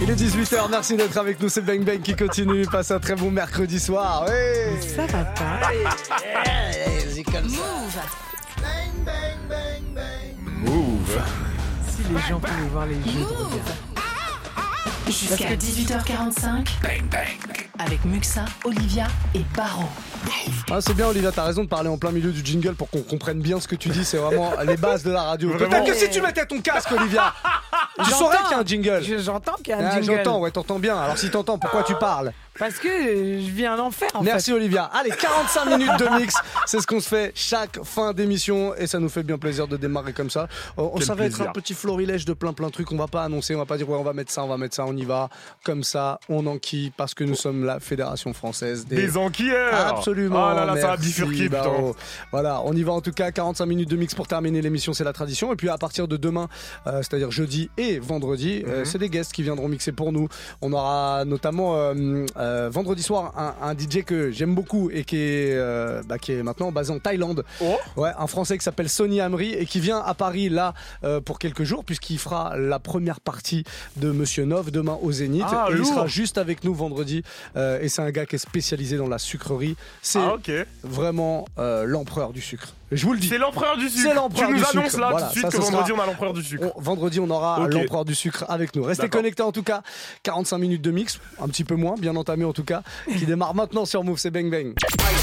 Il est 18h, merci d'être avec nous, c'est Bang Bang qui continue. Passe un très bon mercredi soir. Ouais. Ça va pas. C'est comme ça. Bang, bang, bang, bang. Move. Si les gens pouvaient voir les jeux de regard. Jusqu'à 18h45. Bang bang. Avec Muxa, Olivia et Baro. Ah, c'est bien Olivia, t'as raison de parler en plein milieu du jingle pour qu'on comprenne bien ce que tu dis, c'est vraiment les bases de la radio. Vraiment. Peut-être que si tu mettais ton casque Olivia, tu saurais qu'il y a un jingle. J'entends qu'il y a un Ah, jingle. j'entends, ouais, t'entends bien. Alors si t'entends, pourquoi tu parles? Parce que je viens d'en faire en Merci Olivia. Allez, 45 minutes de mix, c'est ce qu'on se fait chaque fin d'émission et ça nous fait bien plaisir de démarrer comme ça. Ça va être un petit florilège de plein de trucs, on va pas annoncer, on va pas dire ouais on va mettre ça, on y va comme ça, on enquille parce que nous sommes la Fédération Française des enquilleurs. Absolument. Oh là là, ça va merci, bifurquer, putain. Baro. Voilà, on y va en tout cas, 45 minutes de mix pour terminer l'émission, c'est la tradition. Et puis à partir de demain, c'est-à-dire jeudi et vendredi, c'est des guests qui viendront mixer pour nous. On aura notamment vendredi soir un DJ que j'aime beaucoup et qui est maintenant basé en Thaïlande. Oh. Ouais, un Français qui s'appelle Sonny Amri et qui vient à Paris là pour quelques jours puisqu'il fera la première partie de Monsieur Nov demain au Zénith et il sera juste avec nous vendredi et c'est un gars qui est spécialisé dans la sucrerie. C'est vraiment l'empereur du sucre. Je vous le dis. C'est l'empereur du sucre. C'est l'empereur tu du nous sucre. annonces là Voilà, tout de suite ça, que vendredi sera... on a l'empereur du sucre. Vendredi on aura l'empereur du sucre avec nous. Restez connectés en tout cas. 45 minutes de mix, un petit peu moins, bien entamé en tout cas, qui démarre maintenant sur Move, c'est Bang Bang.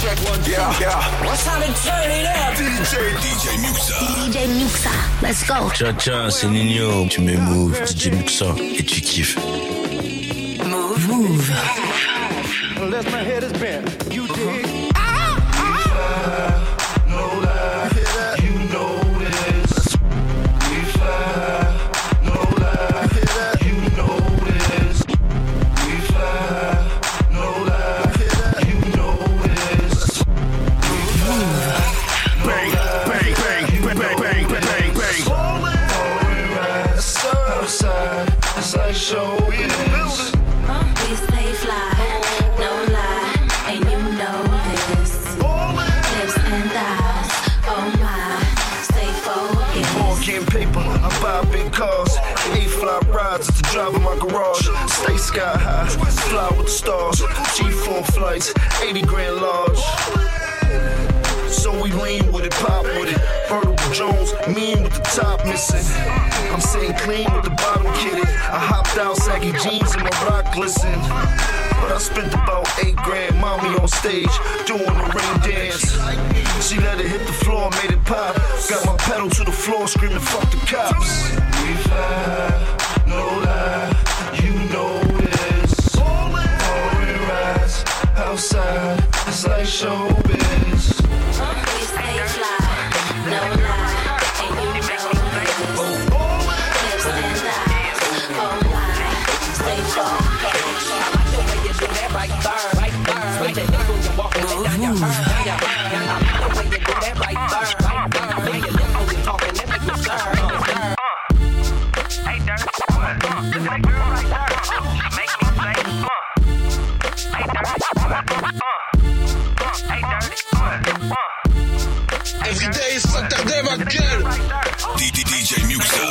DJ Muxa, let's go. Tcha, c'est Nino, tu mets Move, DJ Muxa et tu kiffes. Move. Unless my head is bent, you dig. No lie, you know this. We fly, no lie, you know this. We fly, no lie, you know this. Bang, bang, bang, bang, bang, bang, bang, bang. Falling right, outside, it's like show business. We stay fly, no lie, and you know this. Lips and thighs, oh my, stay focused. Morgan paper, I buy big cars. 8-fly rides at the drive of my garage. Stay sky high, fly with the stars. G4 flights, 80 grand large. So we lean with it, pop with it. Vertical Jones, mean with the top missing. I'm sitting clean with the bottom kitted. I hopped out, saggy jeans and my rock glisten. But I spent about 8 grand, mommy on stage, doing the rain dance. She let it hit the floor, made it pop. Got my pedal to the floor, screaming, fuck the cops. We fly, no lie, you know this. Foreign rides, outside, it's like showbiz. We stay fly, no lie, and you know this. Lips and thighs, oh my, stay focused. I like the way you do that right there. Switch it up when you're walking it down your hair. I like the way you do that right there. Now you live when you're talking, that make me stir. Hey, Dirt, look at that girl right there. She make me say, Hey, Dirt, hey, Dirt, Every day is Saturday, ma gueule. DJ Muxa.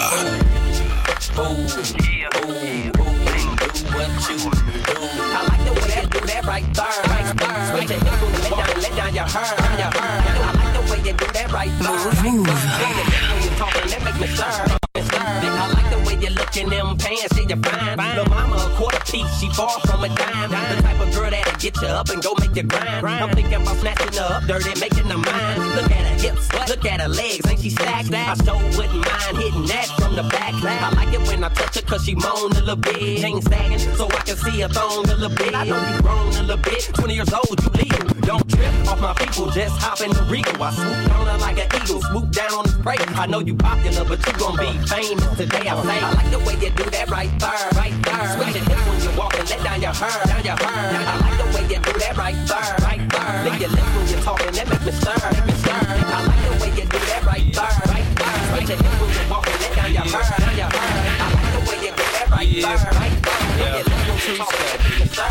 I like the way you do that right there. Switch it up when you're let down your hair. I like the way you do that right there. When you're talking, that make me stir. I like the way you look in them pants, see you fine. Lil' mama a quarter piece, she far from a dime. The type of girl that'll get you up and go make you grind. I'm thinking about snatching her up dirty, making her mine. Look at her hips, look at her legs, ain't she stacked? I sure wouldn't mind hitting that from the back. I like it when I touch her cause she moan a little bit. Chain sagging so I can see her thong a little bit. I know you grown a little bit, 20 years old, you legal. Don't trip off my people, just hop in the Regal. I swoop on her like an eagle, swoop down on the spray. I know you popular, but you gon' be famous today. I say, I like the way you do that right there, right there. Switch it up when you're walking, let down your hair, down your hair. I like the way you do that right there, right there. Lick your lips when you're talking, that make me stir, make me stir. I like the way you do that right there, right there. Switch it up when you're walking, let down your hair, down your hair. I like the way you do that right there, right there. Lick your lips when you're talking, that make me stir.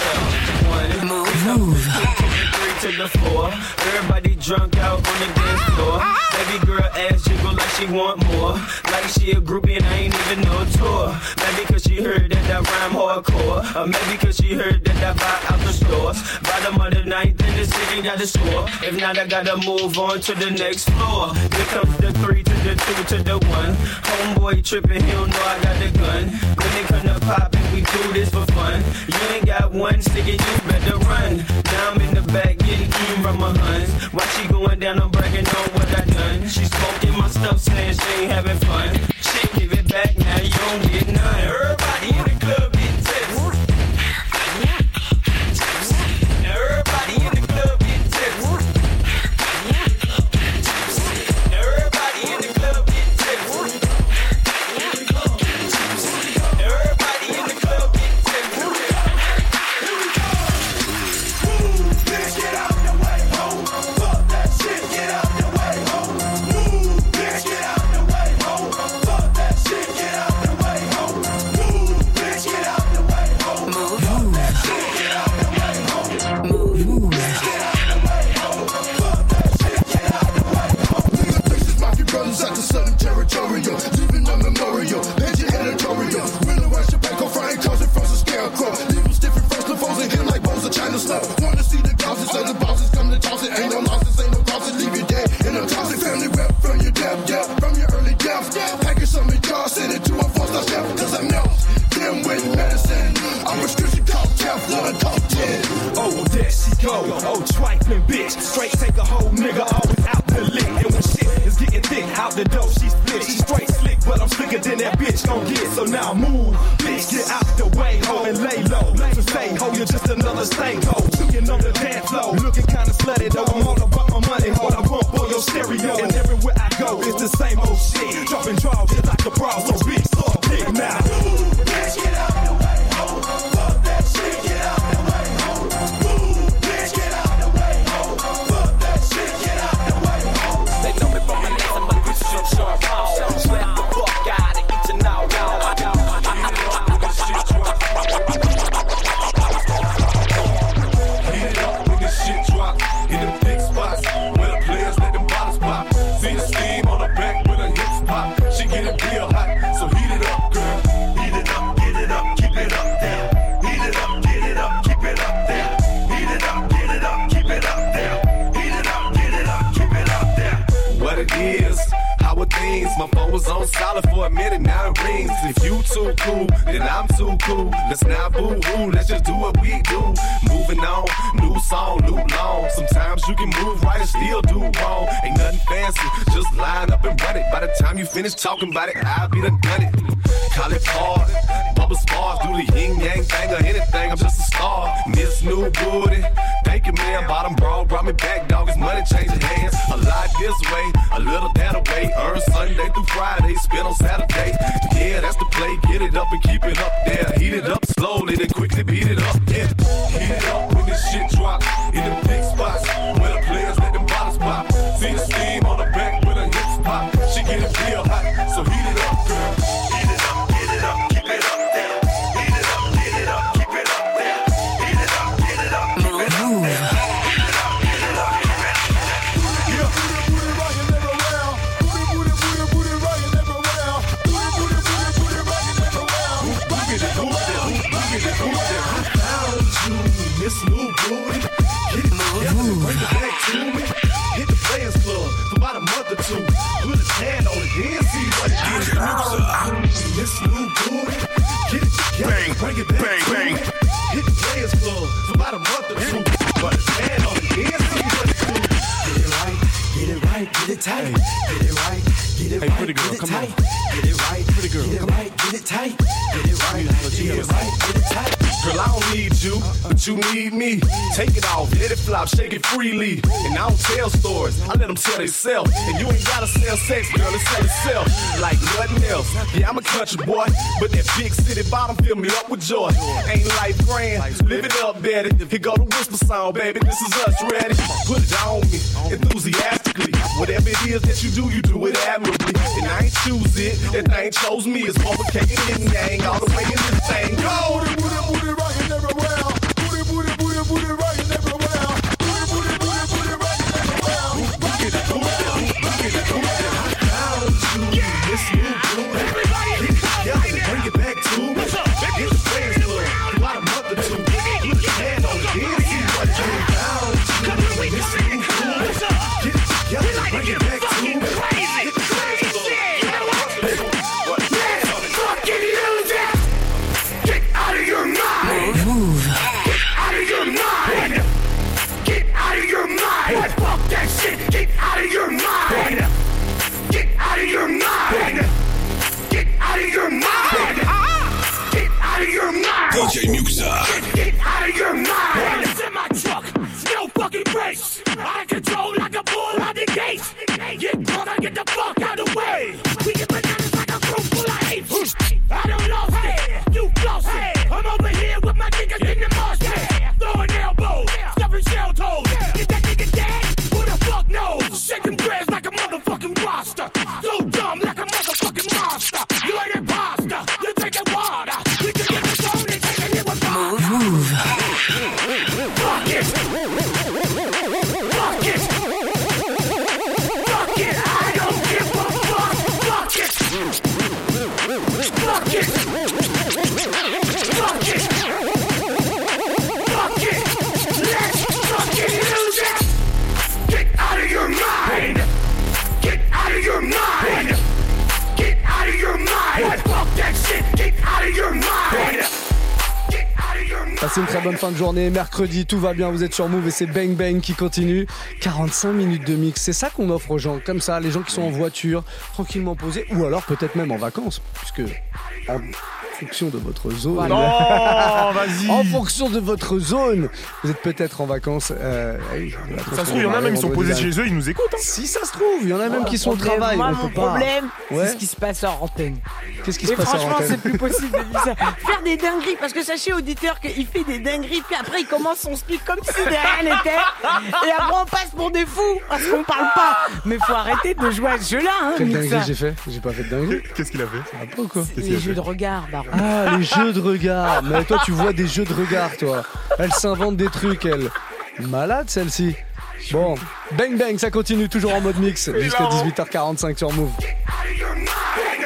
Move. To the floor, everybody drunk out on the dance floor. Baby girl ass jiggle like she want more. more. Like she a groupie and I ain't even no tour. Maybe cause she heard that rhyme hardcore. Or maybe cause she heard that vibe out the stores. Bottom of the ninth in the city got the score. If not, I gotta move on to the next floor. Here comes the 3 to the 2 to the 1. Homeboy tripping, he don't know I got the gun. When they come to poppin', we do this for fun. You ain't got one sticker, you better run. Now I'm in the back getting eaten from my huns. While she going down, I'm bragging on what I done. She smoking my stuff, saying she ain't having fun. Shit, give it back, now you don't get none. Everybody in the club getting tips. Now everybody in the club getting tips. Now everybody in the club getting tips. Everybody in the club getting tips. Here we go. Move, bitch, get out the way, ho. Fuck that shit, get out the way, ho. Move, bitch, get out the way, ho. Fuck that shit, get out the way, ho. Move, bitch, get out the way, ho. Move, fuck that shit, get out the way, ho. Move, bitch, get out the way, ho. Fuck that shit, get out the way, ho. Nigga faces mafia brothers out the southern territorial. Leaving a memorial, legend editorial. Winter West Chapeco, frying cars in front of scarecrow. Leave them stiff in front of foes and hit like bows of China snow. Wanna see the bosses of the bosses come to toss it. Ain't no losses, ain't no crosses. Leave you dead in a closet. Family rep from your death, from your early death. Package some in jars, send it to a 4-star chef. Cause I know them with medicine. I'm prescription called Teflon, top 10. Oh, there she go. Oh, trifling bitch. Straight take a whole nigga always out the lick. And when shit is getting thick, out the dough she split. She straight slick, but I'm slicker than that bitch gon' get. So now move, bitch, get out the way, ho, and lay low. So say, ho, you're just another stank ho. Shooting on the dance floor, looking kinda slutty though. I'm all about my money, hold I bump for your stereo. And everywhere I go, it's the same old shit. Dropping draws just like a bra, so big, so big now. Move, bitch, get out the way, ho. Fuck that shit, get out the way, ho. Move, bitch, get out the way, ho. Fuck that shit, get out the way, ho. They know me from my name, somebody who's short, sharp, swear the fuck out of each and all, y'all. Heat it up when this shit drop. In them big spots, where the players let them bottles pop. See the steam on her back with her hips pop. She get it real hot, so heat it up, girl. Heat it up, get it up, keep it up there. Heat it up, get it up, keep it up there. Heat it up, get it up, keep it up there. Heat it up, get it up, keep it up there. What it is, how it things. My phone was on solid for a minute, now it rings. If you too cool, then I'm too cool. Let's not boo-hoo, let's just do what we do. Moving on, new song, new long. Sometimes you can move right and still do wrong. Ain't nothing fancy, just line up and run it. By the time you finish talking about it, I'll be done it. Call it hard, bubble spars, do the yin-yang thing or anything, I'm just a star. Miss New Booty, thank you man, bottom broad, brought me back, dog, it's money changing hands. A lot this way, a little that away, earn Sunday through Friday, spend on Saturday. Yeah, that's the play, get it up and keep it up there. Heat it up slowly, then quickly beat it up, yeah. Heat it up when this shit drop, in the big spots, where the players let them bottles pop. See the steam on the back with her hips pop. She get it real hot, so heat it up, girl. Heat it up, get it up, keep it up there. Heat it up, get it up, keep it up there. Heat it up, get it up, keep it up there. Heat it up, get it up, keep it up there. Yeah, booty rockin' everywhere. Booty rockin' everywhere. Booty rockin' everywhere. Look at it, look at it, look at it, look at it. I found you, Miss New Booty. Get it together, bring it back to me. Hit the Players Club for about a month or two. Put his hand on it, then see what it is. Miss New Booty. Get it together, bring it back to me. Hit the Players Club for about a month or two. Put his hand on it, then see what it is. Get it right, get it right, get it tight. Get it right, get it right, pretty girl, get it tight. Get it right, pretty girl, get it right, get it tight. Get it right, get it right, get it tight. Girl, I don't need you, but you need me. Take it off, let it flop, shake it freely. And I don't tell stories, I let them tell themselves. And you ain't gotta sell sex, girl, it sell itself like nothing else. Yeah, I'm a country boy, but that big city bottom fill me up with joy. Ain't life grand, live it up, daddy. Here go the whisper song, baby, this is us, ready? Put it on me, enthusiastically. Whatever it is that you do it admirably. And I ain't choose it, that thing chose me. It's complicated and yang all the way in this thing. Go! Booty rockin' everywhere. Booty rockin' everywhere. Booty rockin' everywhere. Look at it, look at it, look at it, look at it. I found you, Miss back to crazy. Fucking lose it. Get out of your mind. Get out of your mind. Get out of your mind. Fuck that shit. Get out of your mind. Get out of your mind. Get out of your mind. Get out of your mind. DJ Muxa. Get out of your mind. It's in my truck. No fucking brakes. I control like a bull out the gate. Get caught, I get the fuck out of the way. We get bananas like a group full of apes. I don't lost it. You lost it. I'm over here with my niggas in the mosh pit. Throwing elbows, stuffing shell toes. Get that nigga dead? Who the fuck knows? Shaking dreads like a motherfucking roster. So dumb like a motherfucking monster. You ain't imposter. You take the water. We can get the phone and take it with water. Fuck it. Fuck it. Fuck it. I don't give a fuck. Fuck it. Fuck it. Fuck it. Fuck it. Let's fucking lose it. Get out of your mind. Get out of your mind. Get out of your mind. Fuck that shit. Get out of your mind. Get out of your mind. Passez une très bonne fin de journée, mercredi, tout va bien, vous êtes sur Move et c'est Bang Bang qui continue. 45 minutes de mix, c'est ça qu'on offre aux gens, comme ça, les gens qui sont en voiture, tranquillement posés, ou alors peut-être même en vacances, puisque en fonction de votre zone... Non, vas-y. En fonction de votre zone, vous êtes peut-être en vacances. Ça se trouve, il y en a même, ils sont posés chez eux, ils nous écoutent. Hein. Si ça se trouve, il y en a même qui sont au travail. Moi, on mon peut pas. problème, Ouais. c'est ce qui se passe en antenne. Qu'est-ce qui se passe en franchement, antenne c'est plus possible de dire ça. Faire des dingueries, parce que sachez, auditeur, qu'il fait des dingueries, puis après, il commence son speak comme si de rien n'était. Et après, on passe pour des fous, parce qu'on parle pas. Mais faut arrêter de jouer à ce jeu-là, hein, Quelle Mixa. dinguerie j'ai fait? J'ai pas fait de dinguerie. Qu'est-ce qu'il a fait? Ça va pas ou quoi? Les jeux de regard, Baron. Ah, les jeux de regard. Mais toi, tu vois des jeux de regard, toi. Elle s'invente des trucs, elle. Malade, celle-ci. Bon, Bang Bang, ça continue toujours en mode mix jusqu'à 18h45 sur Move. Get out of your mind.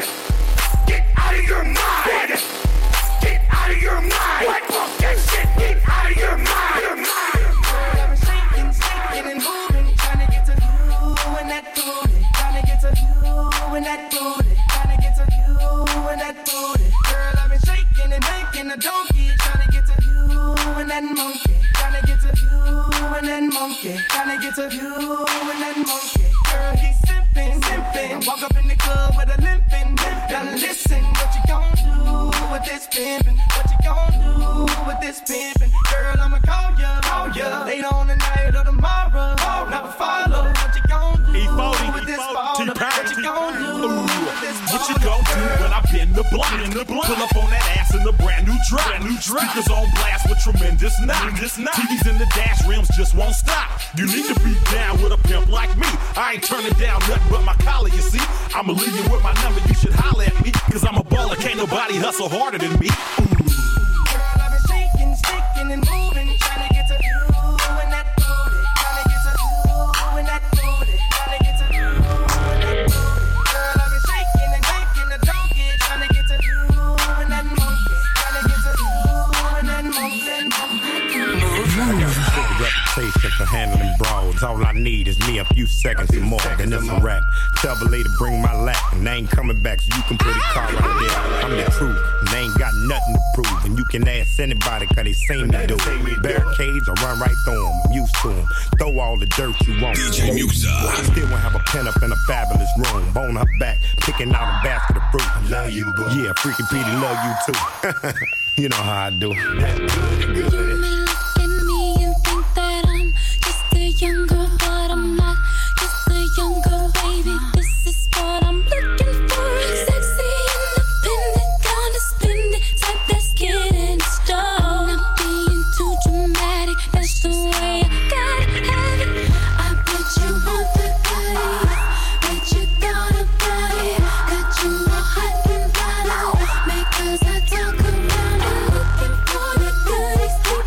Get out of your mind. Get out of your mind. Fuck that shit. Get out of your mind. I've been shaking, shaking and moving, trying to get to you and that booty, trying to get to you and that booty, trying to get to you and that booty. Girl, I've been shaking and making a donkey, trying to get to you and that monkey, trying to get to you and that monkey, trying to get to you and that monkey. Girl, he's simping, simping. Walk up in the club with a limping. Now listen, what you gon' do with this pimpin'? What you gon' do with this pimpin'? Girl, I'ma call ya later on tonight or tomorrow. Never follow. What you gon' do with this baller? What you gon' do with this baller? What you gon' do when I bend the block? Pull up on that ass in a brand new drop. Speakers on blast with tremendous knock. TVs in the dash rims just won't stop. You need to be down with a pimp like me. I ain't turning down nothing but my collar, you see. I'ma leave you with my number, you should holler at me. Cause I'm a baller, can't nobody hustle harder than me. Girl, I've been shaking, shaking and moving, trying to get to you and that booty, trying to get to you and that booty, trying to get to you and that booty. Girl, I've been shaking and making a donkey, trying to get to you and that monkey, trying to get to you and that monkey. Reputation for handling brawls. All I need is me a few seconds and more, then it's a rap. Tell the lady to bring my lap, and they ain't coming back, so you can put a car right there. I'm the truth, and they ain't got nothing to prove. And you can ask anybody, cause they seen me do it. Barricades, I run right through them, I'm used to them. Throw all the dirt you want. DJ Muxa. I still won't have a pen up in a fabulous room. Bone her back, picking out a basket of fruit. I love you, boo. Yeah, freaking Petey love you too. You know how I do. Young girl, but I'm not just a young girl, baby. This is what I'm looking for. Sexy, independent, kinda spend it, type that's getting strong. Not being too dramatic, that's the way I gotta have it. I bet you want the body, bet you thought about it. Got you all hot and bothered, because I talk around and looking for the goodies.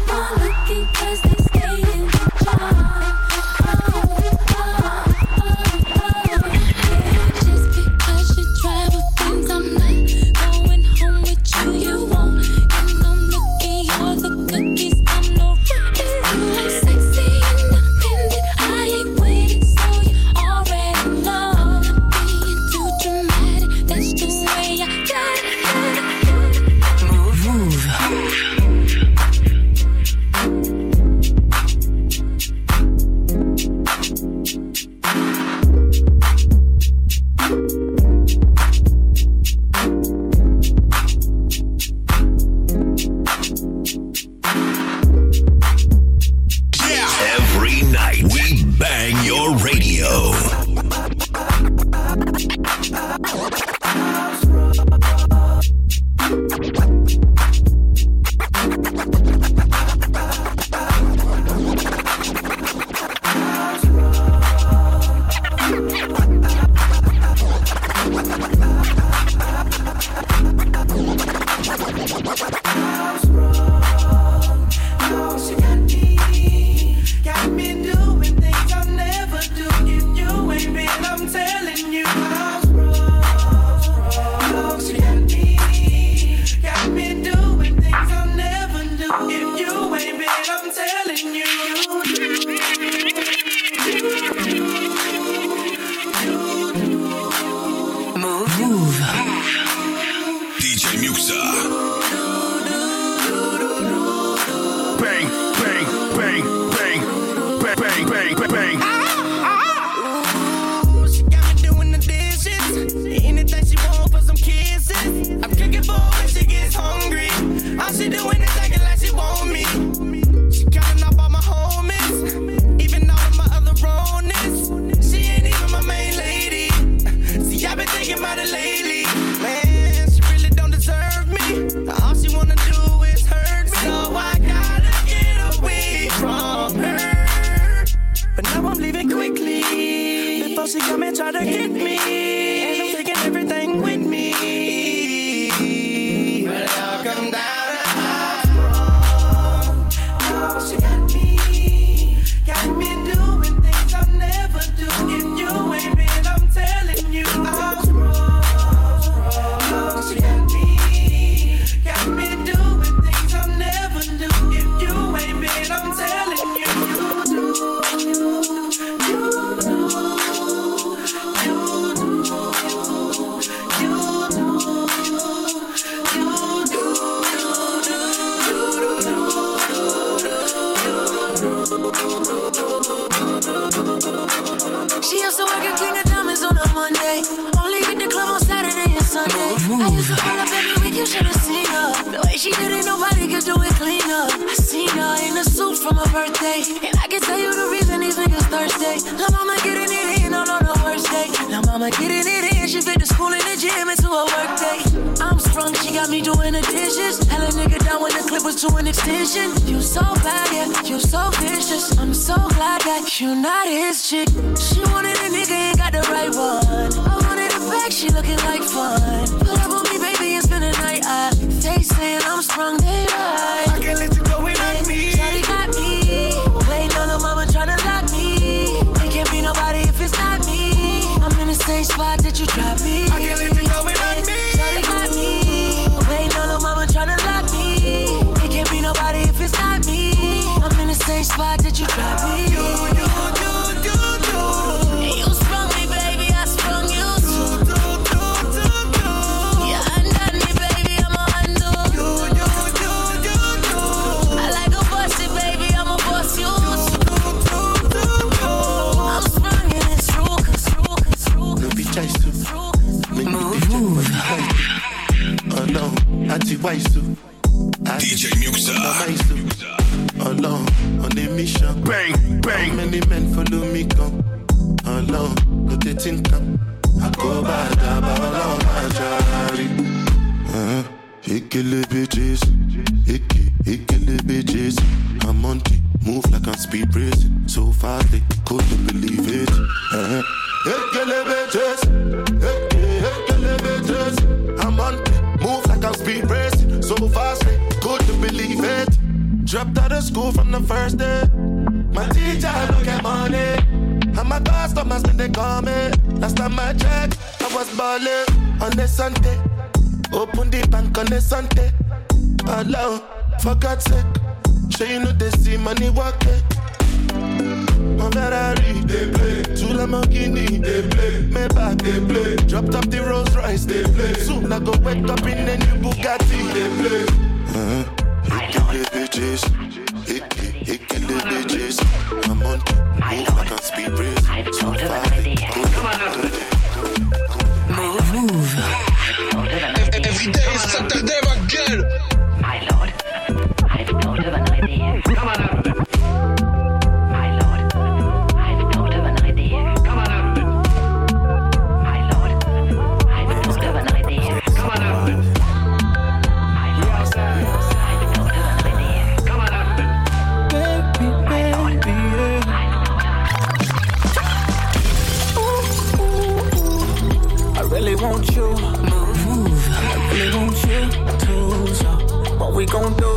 really want you. Move. I really want you too. So what we gon' do?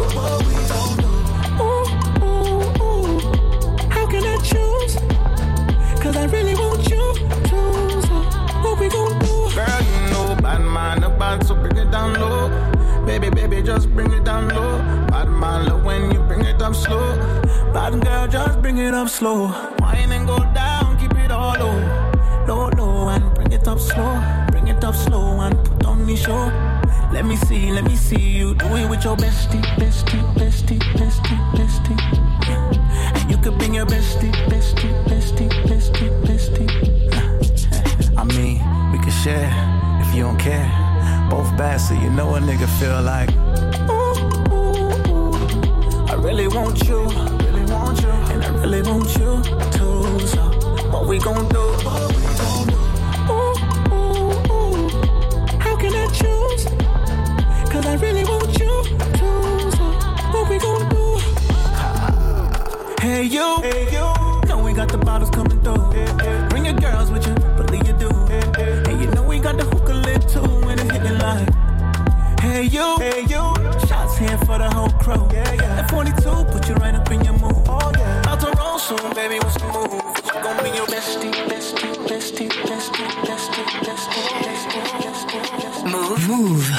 Ooh. How can I choose? 'Cause I really want you too. So what we gon' do? Girl, you know bad man about, so bring it down low. Baby, just bring it down low. Bad man love when you bring it up slow. Bad girl, just bring it up slow. Wine and go down, keep it all low. Low, and bring it up slow. Bring it up slow and put on the show. Let me see you do it with your bestie. And you could bring your bestie. I mean, we could share if you don't care. Both bad, so you know a nigga feel like. Ooh, I really want you, and I really want you too. So what we gon' do? Ooh, how can I choose? 'Cause I really want you too. So what we gon' do? Hey you, know we got the bottles coming through. Bring your girls with you, believe you do. And you know we got the hookah lit too when it's hitting like. Hey you, shots here for the whole crew. That 42 put you right up in your mood. About to roll soon, baby, what's the move? You gon' be your bestie. Move.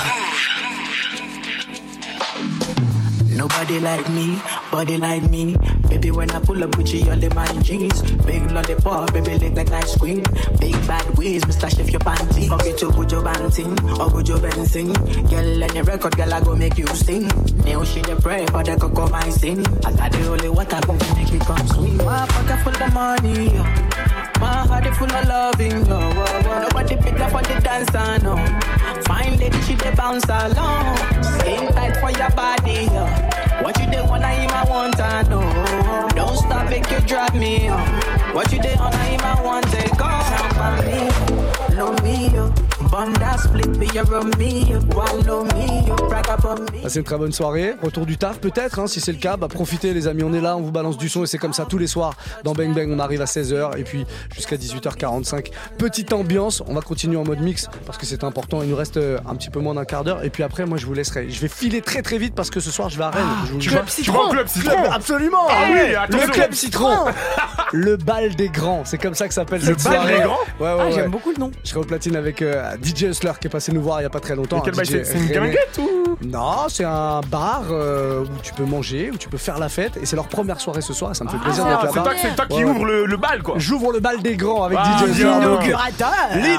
Nobody like me, body like me. Baby, when I pull up with you, all in my jeans. Big lollipop, baby, lick like ice cream. Big bad ways, Mr. Chef, your panty. Forget you, put your banting, or put your bouncing. Girl, on your record, girl, I go make you sing. Now she the pray, but I could come my sing. I got the only water, come to make me come swing. My pocket full of money, my heart is full of loving, Nobody pick up on the dancer, no. Fine lady, she the bounce along. Skin tight for your body, What you did when I want to know. Don't stop, make you drop me, What you did when I want to go. Jump me, love me, Banda split, be your me, wallow me, brag up me. C'est une très bonne soirée. Retour du taf peut-être, si c'est le cas. Profitez les amis, on est là, on vous balance du son et c'est comme ça tous les soirs. Dans Bang Bang, on arrive à 16h et puis jusqu'à 18h45. Petite ambiance, on va continuer en mode mix parce que c'est important. Il nous reste un petit peu moins d'un quart d'heure et puis après, moi je vous laisserai. Je vais filer très très vite parce que ce soir je vais à Rennes. Tu vas au Club Citron. Absolument. Oui, le Club Citron. Le bal des grands, c'est comme ça que s'appelle cette soirée. Le bal des grands. Ouais. J'aime beaucoup le nom. Je serai au platine avec DJ Hustler qui est passé nous voir il y a pas très longtemps. C'est une guinguette ou? Non, c'est un bar où tu peux manger, où tu peux faire la fête et c'est leur première soirée ce soir. Ça me fait plaisir d'être là-bas. C'est toi qui ouvre le bal quoi. J'ouvre le bal des grands avec DJ Hustler. L'inaugurateur.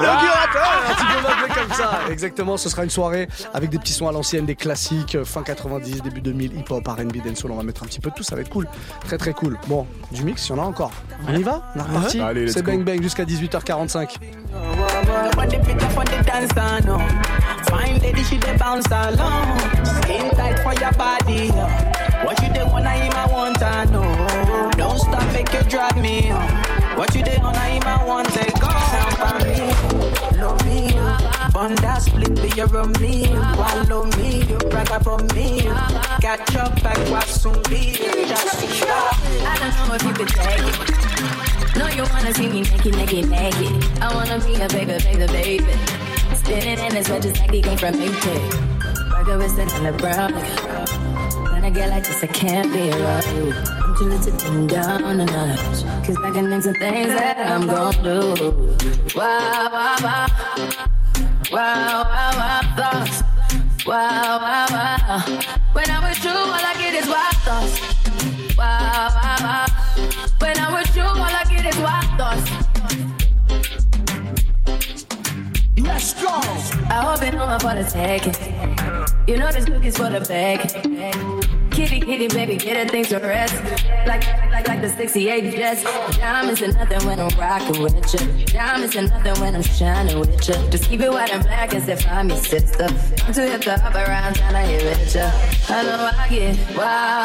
Tu peux m'appeler comme ça. Exactement, ce sera une soirée avec des petits sons à l'ancienne, des classiques fin 90, début 2000, hip-hop, R&B, dancehall. On va mettre un petit peu de tout, ça va être cool. Très très cool. Bon, du mix, il y en a encore. On y va? On est reparti. Allez, c'est Bang Bang jusqu'à 18h45. Nobody pick up on the dancer, no. Fine lady, she the bounce along. Skin tight for your body, What you did when I want to know. Don't stop, make you drag me, What you did when I want to go. Help me, love me, Bunda split, be your me. Wallow me, brag up on me. Catch up, back, watch soon be. I don't know if you could take it. No, you wanna see me naked. I wanna be a baby. Spinning in his sweat just like he came from Maytag. Burger with it on the brown. When I get like this, I can't be around. I'm too little to dim down a notch. 'Cause I can name some things that I'm gon' do. Wow, thoughts. Wow. When I'm with you, all I get is wild thoughts. Wow. When I'm with you, all I get is wild thoughts. Let's go. I hope it over for the taking. You know this cookie's for the bag. Kitty, baby, get her things to rest. Like the 68 Jets. Diamonds are nothing when I'm rocking with you. Diamonds are nothing when I'm shining with you. Just keep it white and black as if I'm your sister. I'm too hip to hop around trying to hit with you. I know I get wow,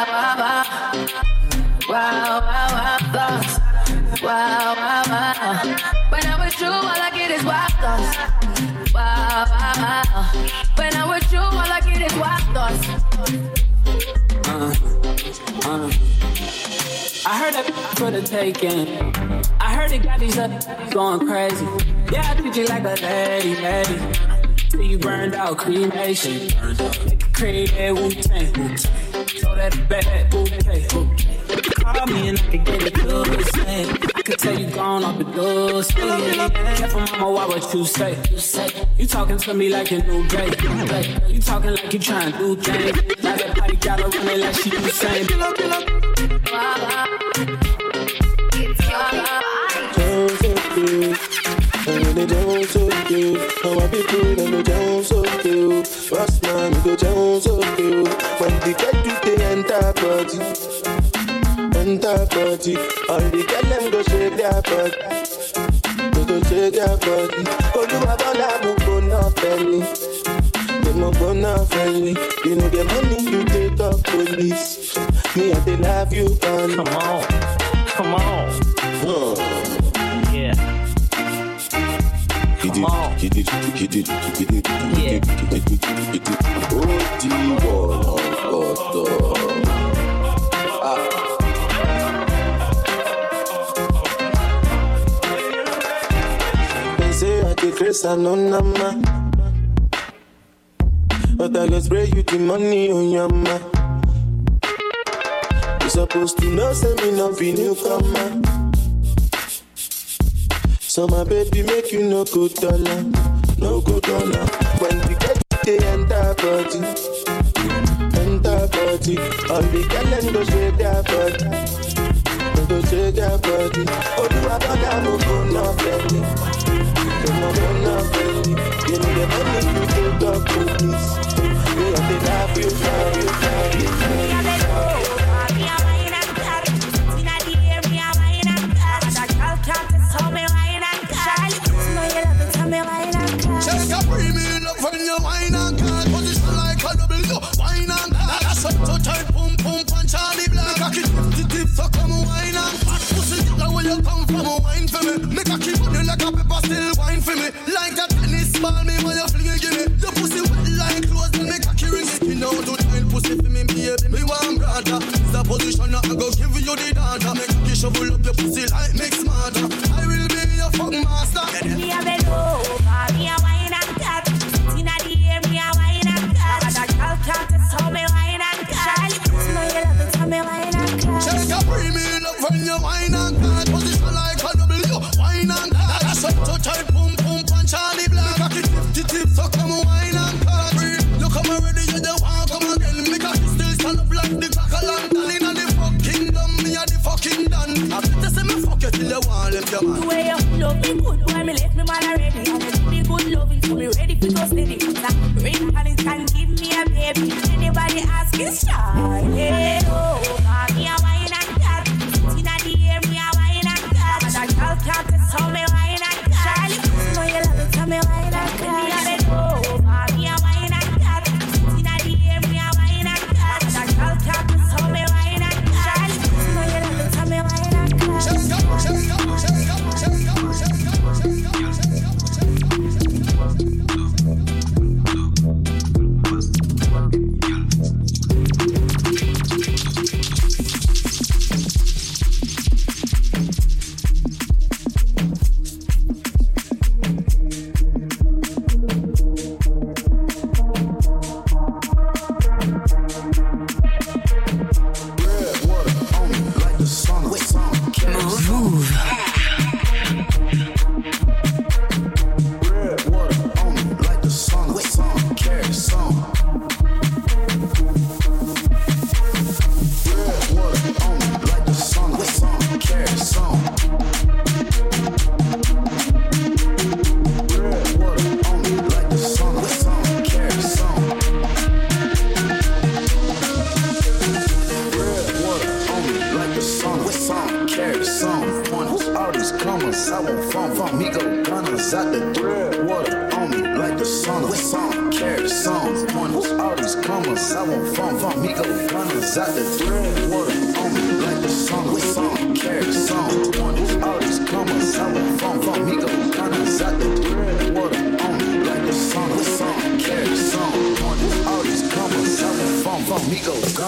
thoughts. Wow. When I'm with you, all I get is wild thoughts. Wow. When I'm with you, all I get is wild thoughts. I heard that for the taking. I heard it got these up going crazy. Yeah, I treat you like a lady. Till you burned out, cremation. Create that Wu-Tang. Throw that bad bouquet. Call me and I can get it to the same. I can tell you gone off the door. Careful, mama, why what you say? You talking to me like a new babe. You talking like you trying to do things. Now that body got her running like she the same. Down so cute, how I be cool and the down so cute. First man, go down so cute. When the get to the enter party, all the girl them go shake their body, go shake their body. Oh, you have all that move on friendly, they move on friendly. You know the money you take up police. Me and they love you, man. Come on. Yeah. He did. They say I take Chris and no nama, but I go spray you the money on your ma. You supposed to know, say me not be newcomer. So my baby make you no good dollar. When we get the enter body, all the girls go shake their body, Oh, you have a move on friendly, You know the money you take up to this. We have to love you. Take a premium love when you wine and call. Position like a W, wine and call. That's up to tight, pum and Charlie Black. Make a keep the tip, so come wine and fat pussy. Now where you come from, wine for me. Make a keep on you like a pepper, still wine for me. Like that tennis ball, me when you fling it, give me. Your pussy wet like clothes, then make a key ring it. You know to tight pussy for me, baby. Me want brother. It's a position that I go give you the data. Make a key shovel up your pussy like make smarter. I will be your fuck master. Me a bend over, me a wine and cut. Inna the air, me a wine and cut. And a girl can't test how me wine and cut. You know you love it, how me wine and cut. Take a premium love when you wine and cut. Position like a W, wine and cut. That's up to tight, pum and Charlie Black. Make a tip, so come wine and cut. Look how me ready, you don't want come again. Make a still stand up like the crack a lantern. Inna the fucking dumb, me a the fucking done. I better say me fuck you till you want left your man. The way you love me good, when me left me man already. And you give me good loving, so me ready for go steady. Ring and it can give me a baby. Anybody ask is shy. Yeah, oh, me a wine and cut. Inna the air, me a wine and cut. And a girl can't test how me wine and cut. You know you love it, how me wine and cut. Me a bend over, me a wine and cut. Inna the air, me a wine and cut. And a girl can't test how me wine and cut. You know you love it, how me wine and cut. Go.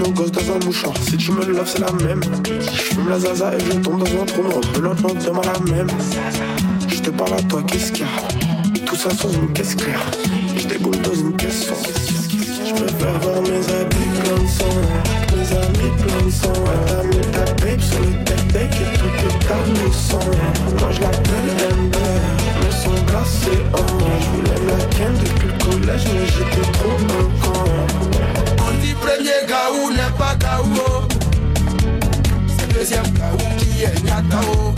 nos gosses dans un mouchoir. Si tu me loves, c'est la même. Je fume la zaza et je tombe dans un trou noir. Je lentement demain la même. Je te parle à toi, qu'est-ce qu'il y a? Tout ça sous une caisse claire. Je déboule dans une caisse sombre. Je préfère voir mes habits plein de sang. Mes amis plein de sang. T'as mis ta babe sur le deck et tout est carné sang. Moi je l'appelle Ember, mais son glacé oh. Je voulais la ken depuis le collège mais j'étais trop con. On dit premier gaou n'est pas gaou. C'est deuxième gaou qui est gatao.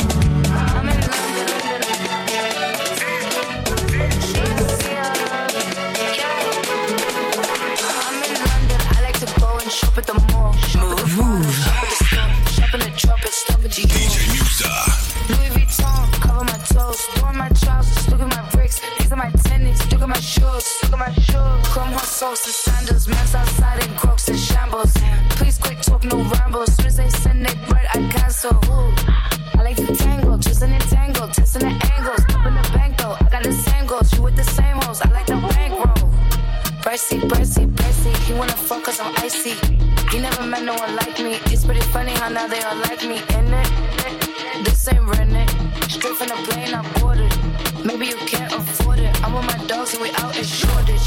Shop at the mall, move. Shop in the tropics, stop at you. DJ Musa. Louis Vuitton, cover my toes, throwing my trousers, look at my bricks, these are my tennis, look at my shoes, Chrome hot socks and sandals, man's outside in crocs and shambles. Please quick talk, no rambles. Soon as they send they bread, I cancel. I like to tangle, twisting and tangle, testing the angles, up in the bank though. I got the same goals, you with the same hoes. I like the bankroll. Bracy, he wanna fuck cause I'm icy. He never met no one like me. It's pretty funny how now they all like me, in it. This ain't rented. Straight from the plane, I boarded. Maybe you can't afford it. I'm with my dogs and we out in Shoreditch.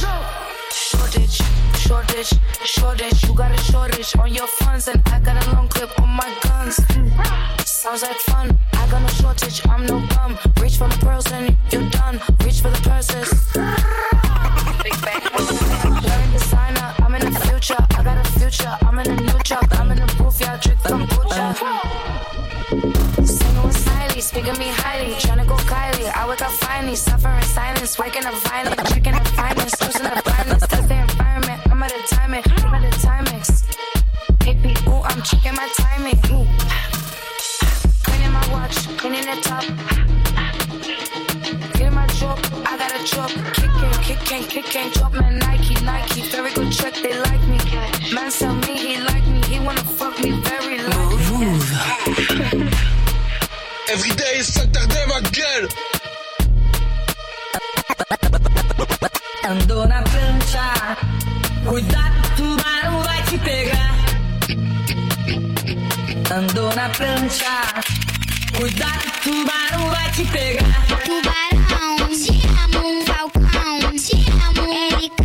You got a shortage on your funds and I got a long clip on my guns. Sounds like fun, I got no shortage, I'm no bum. Reach for the pearls and you're done. Reach for the purses. Big bang. Wearing designer, I'm in the future. I got a future, I'm in a new truck. I'm in the booth, yeah, drink kombucha. Singing with Siley, speaking me highly. Tryna go Kylie, I wake up finally. Suffering silence, waking up violent. Drinking the finest, losing the blindness. That's the environment, I'm at a timing. I'm at a Timex. AP, ooh, I'm checking my timing. Ooh. Cleaning my watch, cleaning the top. Getting my drop, I got a drop. Kicking, drop man, Nike. Very good check, they like me. Man tell me he like me, he wanna fuck me very low. Everyday, Saturday, ma gueule. Andou na prancha, cuidado, tubarão vai te pegar. Andou na prancha, cuidado, tubarão vai te pegar. Tubarão, te amo, Falcão, te amo, Erika.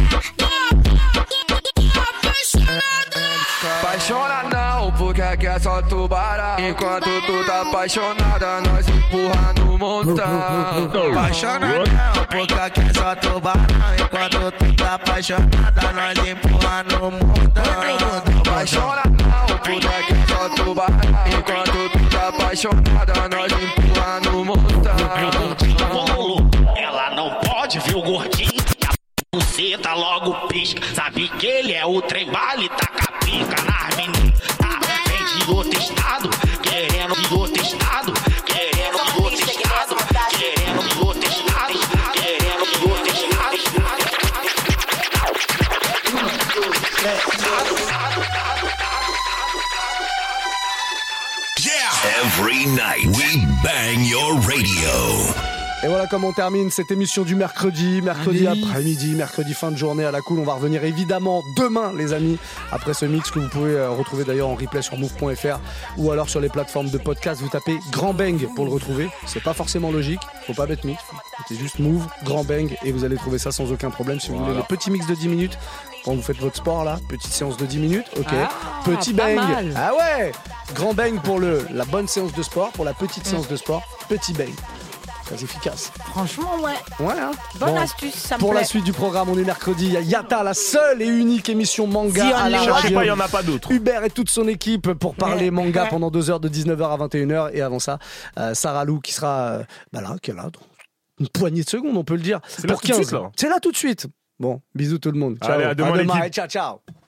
Apaixona não, porque aqui é só tubarão. Enquanto tu tá apaixonada, nós empurra no montão. Apaixona não, porque aqui é só tubarão. Enquanto tu tá apaixonada, nós empurra no montão. Apaixona não, porque aqui é só tubarão. Enquanto tu tá apaixonada, nós empurra no montão. Ela não pode ver o gordinho. Você tá logo pisca, sabe que ele é o trem bala e taca pica nas meninas. Tá, vem de outro estado, querendo de outro estado, querendo de outro estado, querendo de outro estado, querendo de outro estado. Yeah! Every night we bang your radio. Et voilà comment on termine cette émission du mercredi après-midi, mercredi fin de journée à la cool. On va revenir évidemment demain les amis, après ce mix que vous pouvez retrouver d'ailleurs en replay sur move.fr ou alors sur les plateformes de podcast. Vous tapez Grand Bang pour le retrouver, c'est pas forcément logique, faut pas mettre mix, c'est juste Move, Grand Bang et vous allez trouver ça sans aucun problème. Si vous voulez le petit mix de 10 minutes quand vous faites votre sport là, petite séance de 10 minutes, ok, petit bang, ah ouais, Grand Bang pour la bonne séance de sport, pour la petite séance de sport, petit bang. Très efficace. Franchement, ouais. Ouais, hein. Bonne astuce, ça me Pour plaît. la suite du programme, on est mercredi. Il y a Yata, la seule et unique émission manga à la radio. Je sais pas, il y en a pas d'autres. Hubert et toute son équipe pour parler manga pendant 2 heures de 19h à 21h. Et avant ça, Sarah Lou qui sera là, qui est là, dans une poignée de secondes, on peut le dire. C'est là tout de suite, là. C'est là tout de suite. Bon, bisous tout le monde. Ciao. Allez, à demain, l'équipe. Et ciao, ciao.